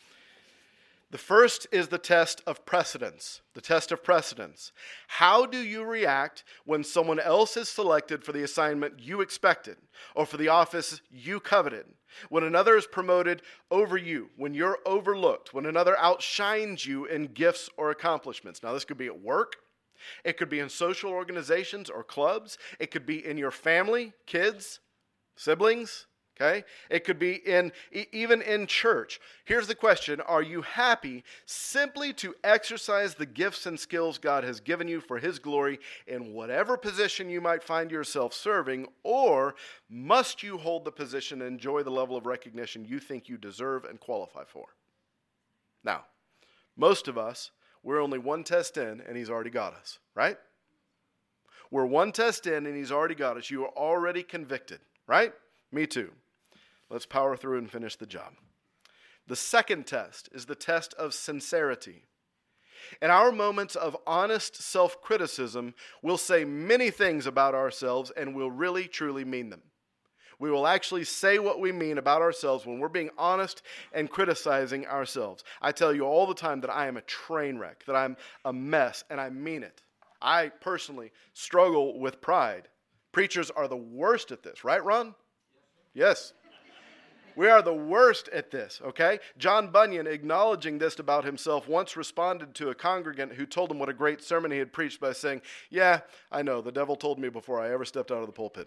The first is the test of precedence. The test of precedence. How do you react when someone else is selected for the assignment you expected or for the office you coveted? When another is promoted over you, when you're overlooked, when another outshines you in gifts or accomplishments. Now, this could be at work. It could be in social organizations or clubs. It could be in your family, kids, siblings. Okay? It could be in even in church. Here's the question. Are you happy simply to exercise the gifts and skills God has given you for His glory in whatever position you might find yourself serving, or must you hold the position and enjoy the level of recognition you think you deserve and qualify for? Now, most of us, we're only one test in and He's already got us, right? We're one test in and He's already got us. You are already convicted, right? Me too. Let's power through and finish the job. The second test is the test of sincerity. In our moments of honest self-criticism, we'll say many things about ourselves and we'll really, truly mean them. We will actually say what we mean about ourselves when we're being honest and criticizing ourselves. I tell you all the time that I am a train wreck, that I'm a mess, and I mean it. I personally struggle with pride. Preachers are the worst at this, right, Ron? Yes. We are the worst at this, okay? John Bunyan, acknowledging this about himself, once responded to a congregant who told him what a great sermon he had preached by saying, "Yeah, I know, the devil told me before I ever stepped out of the pulpit."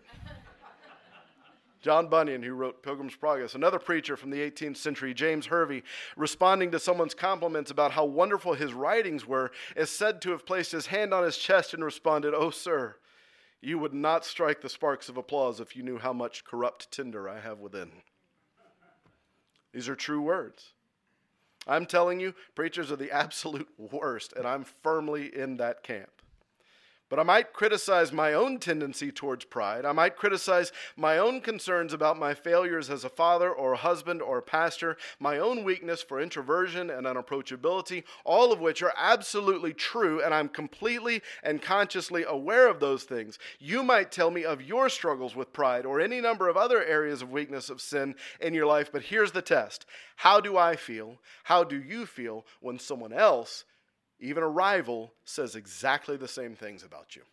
John Bunyan, who wrote Pilgrim's Progress. Another preacher from the eighteenth century, James Hervey, responding to someone's compliments about how wonderful his writings were, is said to have placed his hand on his chest and responded, "Oh, sir, you would not strike the sparks of applause if you knew how much corrupt tinder I have within." These are true words. I'm telling you, preachers are the absolute worst, and I'm firmly in that camp. But I might criticize my own tendency towards pride. I might criticize my own concerns about my failures as a father or a husband or a pastor, my own weakness for introversion and unapproachability, all of which are absolutely true, and I'm completely and consciously aware of those things. You might tell me of your struggles with pride or any number of other areas of weakness of sin in your life, but here's the test. How do I feel? How do you feel when someone else, even a rival, says exactly the same things about you?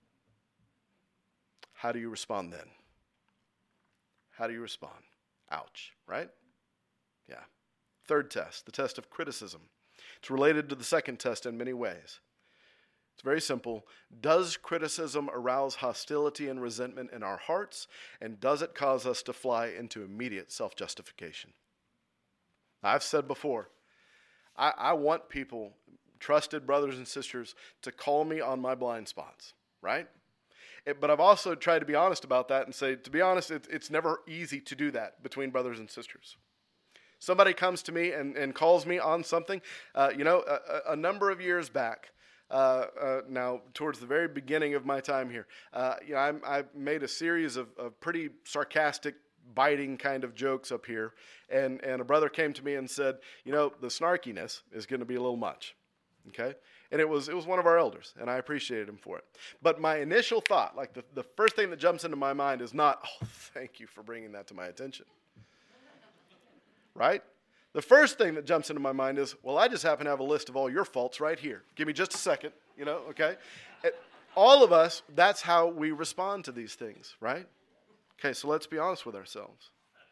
How do you respond then? How do you respond? Ouch, right? Yeah. Third test, the test of criticism. It's related to the second test in many ways. It's very simple. Does criticism arouse hostility and resentment in our hearts? And does it cause us to fly into immediate self-justification? I've said before, I, I want people, trusted brothers and sisters, to call me on my blind spots, right? It, but I've also tried to be honest about that and say, to be honest, it, it's never easy to do that between brothers and sisters. Somebody comes to me and, and calls me on something. Uh, you know, a, a number of years back, uh, uh, now towards the very beginning of my time here, uh, you know, I, I made a series of, of pretty sarcastic, biting kind of jokes up here, and, and a brother came to me and said, you know, the snarkiness is going to be a little much. Okay? And it was it was one of our elders, and I appreciated him for it. But my initial thought, like the, the first thing that jumps into my mind is not, oh, thank you for bringing that to my attention. Right? The first thing that jumps into my mind is, well, I just happen to have a list of all your faults right here. Give me just a second, you know, okay? It, all of us, that's how we respond to these things, right? Okay, so let's be honest with ourselves.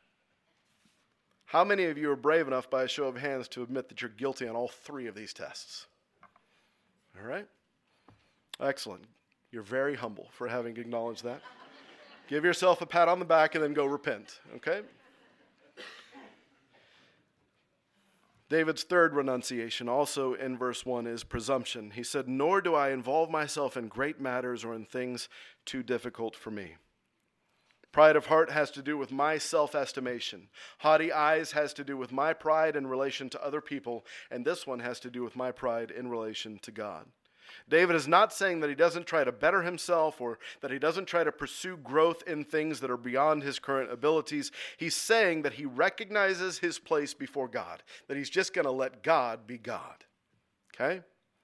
How many of you are brave enough by a show of hands to admit that you're guilty on all three of these tests? All right? Excellent. You're very humble for having acknowledged that. Give yourself a pat on the back and then go repent, okay? David's third renunciation, also in verse one, is presumption. He said, "Nor do I involve myself in great matters or in things too difficult for me." Pride of heart has to do with my self-estimation. Haughty eyes has to do with my pride in relation to other people, and this one has to do with my pride in relation to God. David is not saying that he doesn't try to better himself or that he doesn't try to pursue growth in things that are beyond his current abilities. He's saying that he recognizes his place before God, that he's just going to let God be God. Okay?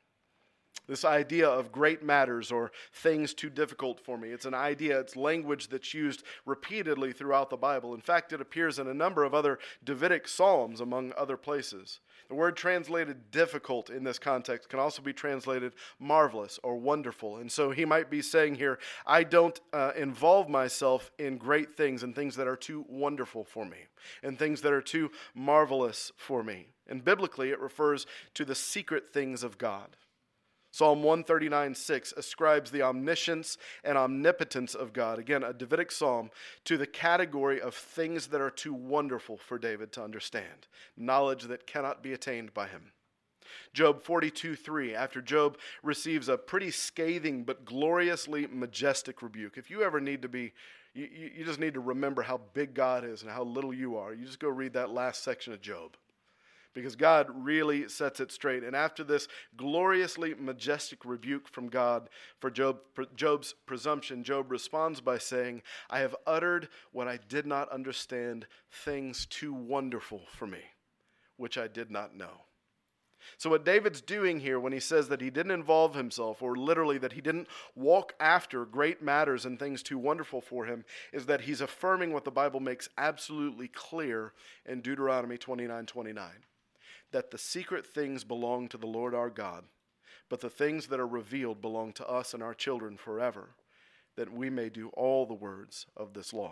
This idea of great matters or things too difficult for me. It's an idea, it's language that's used repeatedly throughout the Bible. In fact, it appears in a number of other Davidic psalms, among other places. The word translated difficult in this context can also be translated marvelous or wonderful. And so he might be saying here, I don't uh, involve myself in great things and things that are too wonderful for me and things that are too marvelous for me. And biblically, it refers to the secret things of God. Psalm one thirty-nine six ascribes the omniscience and omnipotence of God, again, a Davidic psalm, to the category of things that are too wonderful for David to understand, knowledge that cannot be attained by him. Job forty-two three, after Job receives a pretty scathing but gloriously majestic rebuke. If you ever need to be, you, you just need to remember how big God is and how little you are. You just go read that last section of Job. Because God really sets it straight. And after this gloriously majestic rebuke from God for Job, Job's presumption, Job responds by saying, I have uttered what I did not understand, things too wonderful for me, which I did not know. So what David's doing here when he says that he didn't involve himself, or literally that he didn't walk after great matters and things too wonderful for him, is that he's affirming what the Bible makes absolutely clear in Deuteronomy twenty-nine twenty-nine. That the secret things belong to the Lord our God, but the things that are revealed belong to us and our children forever, that we may do all the words of this law.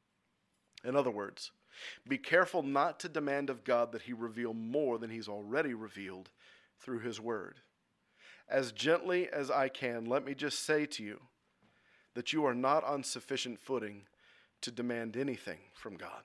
In other words, be careful not to demand of God that he reveal more than he's already revealed through his word. As gently as I can, let me just say to you that you are not on sufficient footing to demand anything from God.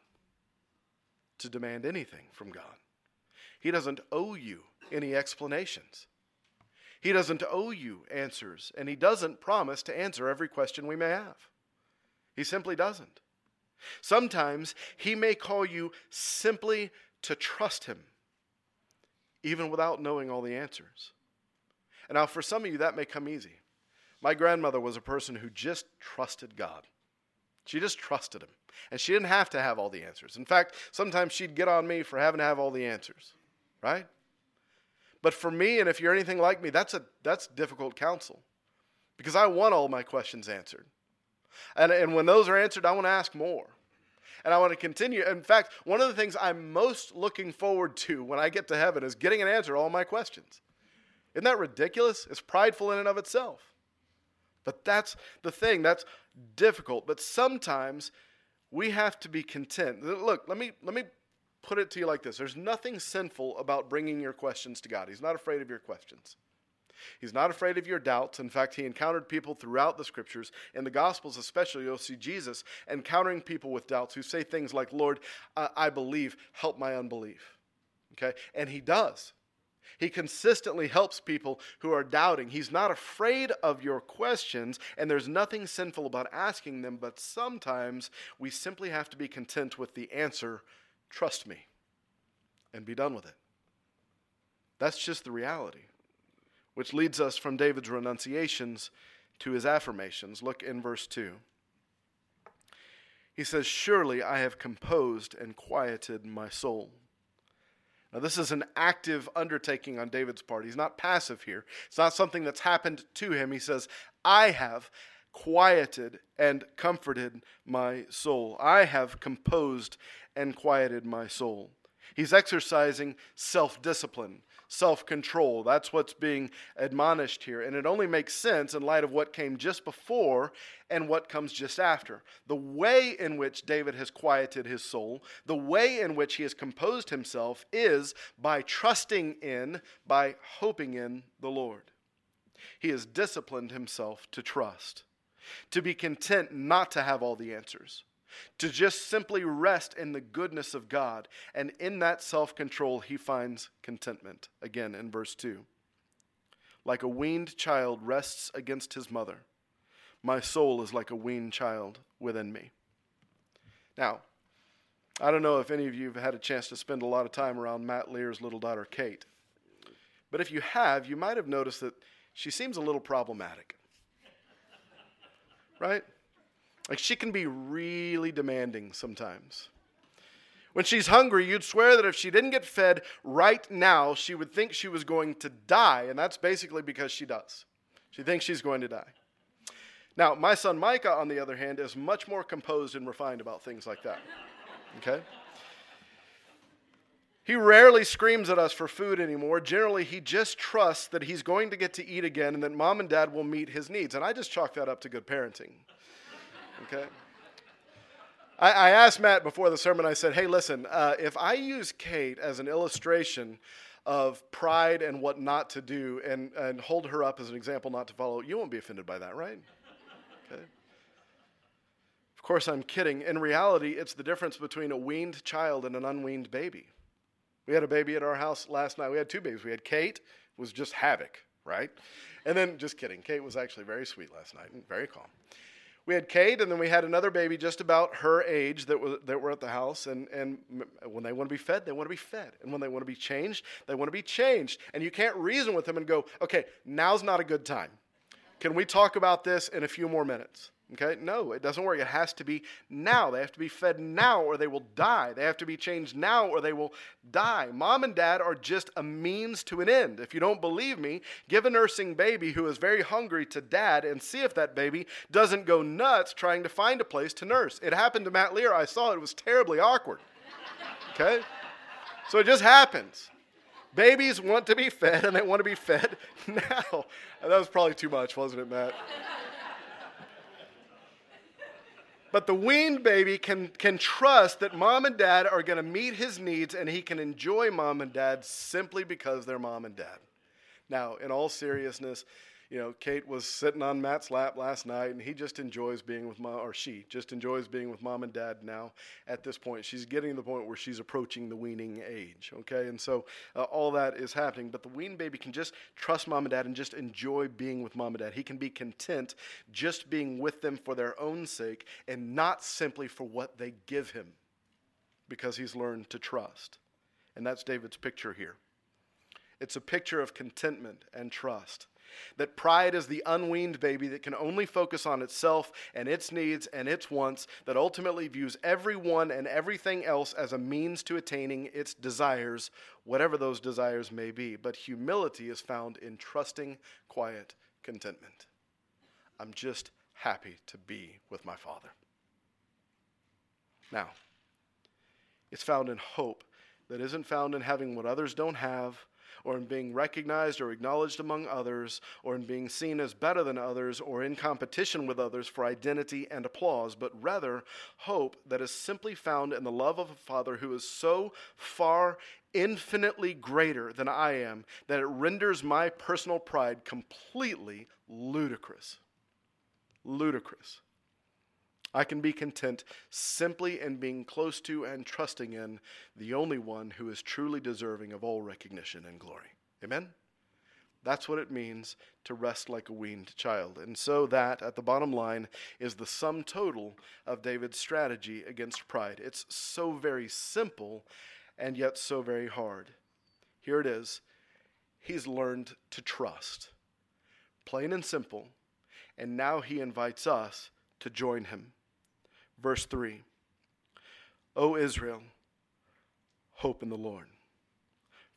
To demand anything from God. He doesn't owe you any explanations. He doesn't owe you answers, and he doesn't promise to answer every question we may have. He simply doesn't. Sometimes he may call you simply to trust him, even without knowing all the answers. And now for some of you, that may come easy. My grandmother was a person who just trusted God. She just trusted him, and she didn't have to have all the answers. In fact, sometimes she'd get on me for having to have all the answers. Right? But for me, and if you're anything like me, that's a that's difficult counsel. Because I want all my questions answered. And, and when those are answered, I want to ask more. And I want to continue. In fact, one of the things I'm most looking forward to when I get to heaven is getting an answer to all my questions. Isn't that ridiculous? It's prideful in and of itself. But that's the thing. That's difficult. But sometimes we have to be content. Look, let me let me put it to you like this. There's nothing sinful about bringing your questions to God. He's not afraid of your questions. He's not afraid of your doubts. In fact, he encountered people throughout the scriptures. In the Gospels especially, you'll see Jesus encountering people with doubts who say things like, Lord, uh, I believe, help my unbelief. Okay? And he does. He consistently helps people who are doubting. He's not afraid of your questions, and there's nothing sinful about asking them, but sometimes we simply have to be content with the answer, trust me, and be done with it. That's just the reality. Which leads us from David's renunciations to his affirmations. Look in verse two. He says, surely I have composed and quieted my soul. Now, this is an active undertaking on David's part. He's not passive here. It's not something that's happened to him. He says, I have quieted and comforted my soul. I have composed and quieted my soul. He's exercising self-discipline, self-control. That's what's being admonished here. And it only makes sense in light of what came just before and what comes just after. The way in which David has quieted his soul, the way in which he has composed himself is by trusting in, by hoping in the Lord. He has disciplined himself to trust, to be content not to have all the answers, to just simply rest in the goodness of God. And in that self-control, he finds contentment. Again, in verse two. Like a weaned child rests against his mother, my soul is like a weaned child within me. Now, I don't know if any of you have had a chance to spend a lot of time around Matt Lear's little daughter, Kate. But if you have, you might have noticed that she seems a little problematic. Right? Like, she can be really demanding sometimes. When she's hungry, you'd swear that if she didn't get fed right now, she would think she was going to die. And that's basically because she does. She thinks she's going to die. Now, my son Micah, on the other hand, is much more composed and refined about things like that. Okay? He rarely screams at us for food anymore. Generally, he just trusts that he's going to get to eat again and that mom and dad will meet his needs. And I just chalk that up to good parenting. Okay? I, I asked Matt before the sermon, I said, hey, listen, uh, if I use Kate as an illustration of pride and what not to do and, and hold her up as an example not to follow, you won't be offended by that, right? Okay. Of course, I'm kidding. In reality, it's the difference between a weaned child and an unweaned baby. We had a baby at our house last night. We had two babies. We had Kate, who was just havoc, right? And then, just kidding, Kate was actually very sweet last night and very calm. We had Kate, and then we had another baby just about her age that was that were at the house. And, and when they want to be fed, they want to be fed. And when they want to be changed, they want to be changed. And you can't reason with them and go, okay, now's not a good time. Can we talk about this in a few more minutes? Okay, no, it doesn't work. It has to be now. They have to be fed now or they will die. They have to be changed now or they will die. Mom and dad are just a means to an end. If you don't believe me, give a nursing baby who is very hungry to dad and see if that baby doesn't go nuts trying to find a place to nurse. It happened to Matt Lear. I saw it. It was terribly awkward. Okay? So it just happens. Babies want to be fed and they want to be fed now. That was probably too much, wasn't it, Matt? But the weaned baby can, can trust that mom and dad are going to meet his needs and he can enjoy mom and dad simply because they're mom and dad. Now, in all seriousness, you know, Kate was sitting on Matt's lap last night and he just enjoys being with mom, or she just enjoys being with mom and dad now at this point. She's getting to the point where she's approaching the weaning age, okay? And so uh, all that is happening. But the weaned baby can just trust mom and dad and just enjoy being with mom and dad. He can be content just being with them for their own sake and not simply for what they give him because he's learned to trust. And that's David's picture here. It's a picture of contentment and trust. That pride is the unweaned baby that can only focus on itself and its needs and its wants, that ultimately views everyone and everything else as a means to attaining its desires, whatever those desires may be. But humility is found in trusting, quiet contentment. I'm just happy to be with my Father. Now, it's found in hope that isn't found in having what others don't have, or in being recognized or acknowledged among others, or in being seen as better than others, or in competition with others for identity and applause, but rather hope that is simply found in the love of a Father who is so far infinitely greater than I am that it renders my personal pride completely ludicrous. Ludicrous. I can be content simply in being close to and trusting in the only one who is truly deserving of all recognition and glory. Amen? That's what it means to rest like a weaned child. And so that, at the bottom line, is the sum total of David's strategy against pride. It's so very simple and yet so very hard. Here it is. He's learned to trust. Plain and simple. And now he invites us to join him. Verse three, O Israel, hope in the Lord.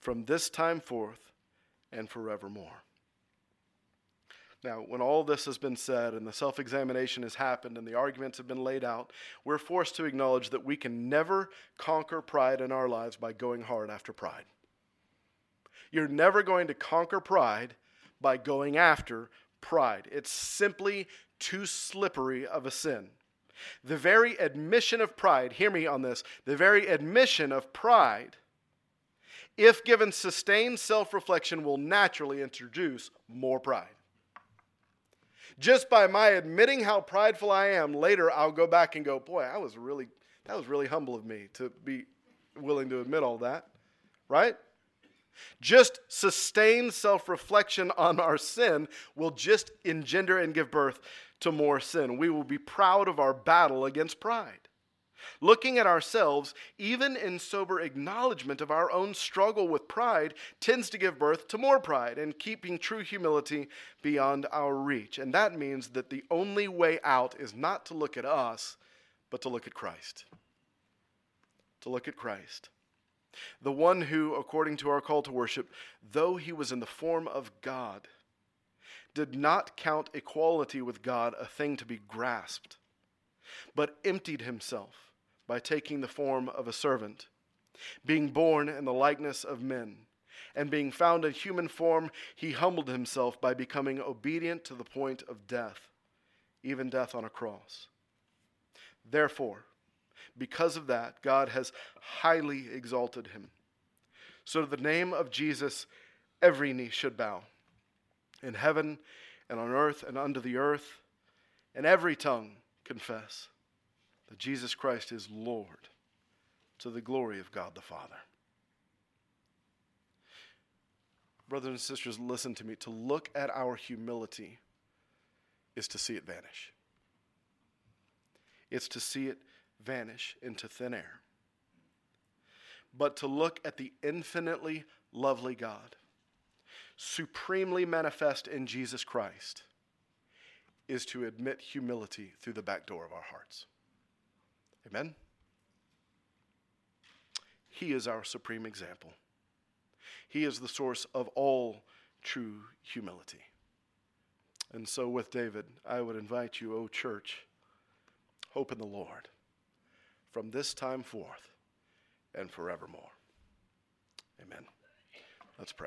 from this time forth and forevermore. Now, when all this has been said and the self-examination has happened and the arguments have been laid out, we're forced to acknowledge that we can never conquer pride in our lives by going hard after pride. You're never going to conquer pride by going after pride. It's simply too slippery of a sin. The very admission of pride, hear me on this, the very admission of pride, if given sustained self-reflection, will naturally introduce more pride. Just by my admitting how prideful I am, later I'll go back and go, boy, I was really, that was really humble of me to be willing to admit all that, right? Just sustained self-reflection on our sin will just engender and give birth to more sin. We will be proud of our battle against pride. Looking at ourselves, even in sober acknowledgement of our own struggle with pride, tends to give birth to more pride and keeping true humility beyond our reach. And that means that the only way out is not to look at us, but to look at Christ. To look at Christ. The one who, according to our call to worship, though he was in the form of God, did not count equality with God a thing to be grasped, but emptied himself by taking the form of a servant, being born in the likeness of men, and being found in human form, he humbled himself by becoming obedient to the point of death, even death on a cross. Therefore, because of that, God has highly exalted him, so to the name of Jesus every knee should bow, in heaven and on earth and under the earth, and every tongue confess that Jesus Christ is Lord, to the glory of God the Father. Brothers and sisters, listen to me. To look at our humility is to see it vanish. It's to see it vanish into thin air. But to look at the infinitely lovely God, supremely manifest in Jesus Christ, is to admit humility through the back door of our hearts. Amen? He is our supreme example. He is the source of all true humility. And so with David, I would invite you, O church, hope in the Lord, from this time forth and forevermore. Amen. Let's pray.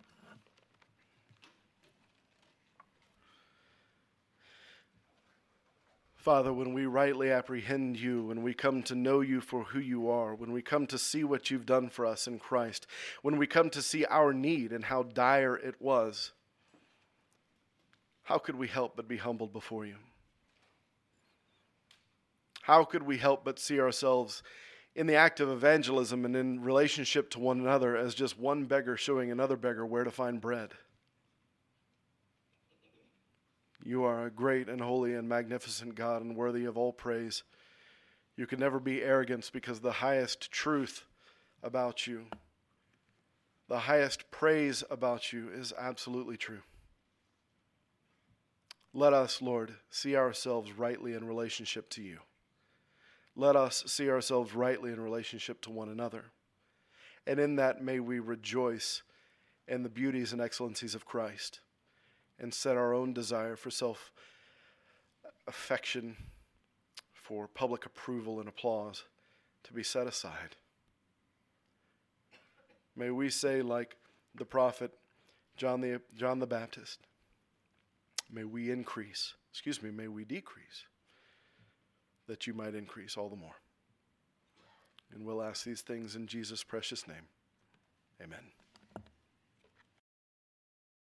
Father, when we rightly apprehend you, when we come to know you for who you are, when we come to see what you've done for us in Christ, when we come to see our need and how dire it was, how could we help but be humbled before you? How could we help but see ourselves in the act of evangelism and in relationship to one another as just one beggar showing another beggar where to find bread? You are a great and holy and magnificent God and worthy of all praise. You can never be arrogant because the highest truth about you, the highest praise about you is absolutely true. Let us, Lord, see ourselves rightly in relationship to you. Let us see ourselves rightly in relationship to one another. And in that may we rejoice in the beauties and excellencies of Christ, and set our own desire for self-affection, for public approval and applause to be set aside. May we say, like the prophet John the, John the Baptist, may we increase, excuse me, may we decrease, that you might increase all the more. And we'll ask these things in Jesus' precious name. Amen.